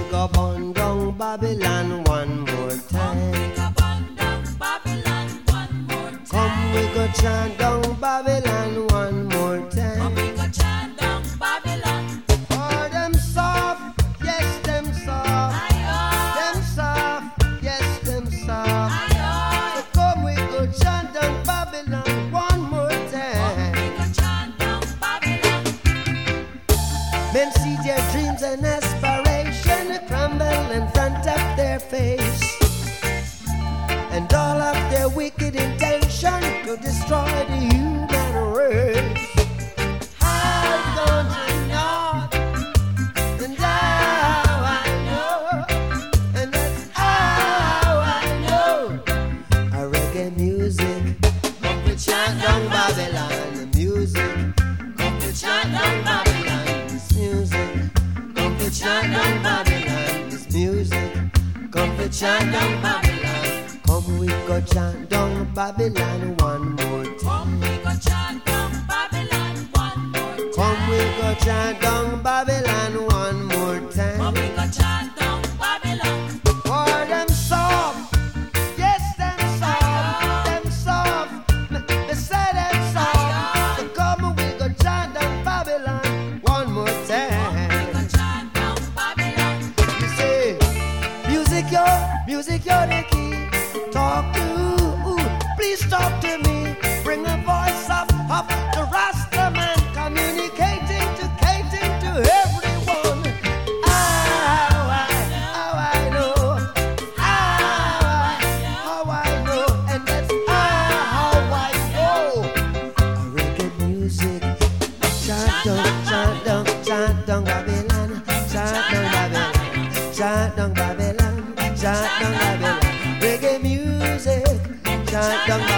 go burn down Babylon one more time. Come we go chant down Babylon one more time. Come we go chant down Babylon. Oh, them soft, yes, them soft. Them soft, yes, them soft. So come we go chant down Babylon one more time. Come we go chant down Babylon. Men see their dreams and aspiration crumble in front of their face, and all of their wicked intention to destroy the human race. How don't you know? And how I know, and that's how I know. A reggae music, come to chant down Babylon. The music, come to chant down Babylon. This music, come to chant down Babylon. This music, come to chant down Babylon. Come we go chant down Babylon one more time. Come we go chant down Babylon one more time. Come we go chant down Babylon one more time. Come we go chant down Babylon. For them soft, yes, them soft, they say them soft. So come we go chant down Babylon one more Come we time. go chant down Babylon. You say, music, you're the key. Talk to, please talk to me. Bring a voice up the Rasta man, communicating to everyone. How I know, and that's how I know. A reggae music, chant down Babylon, chant down Babylon, chant down Babylon, chant down Babylon. Reggae music, chant down Babylon.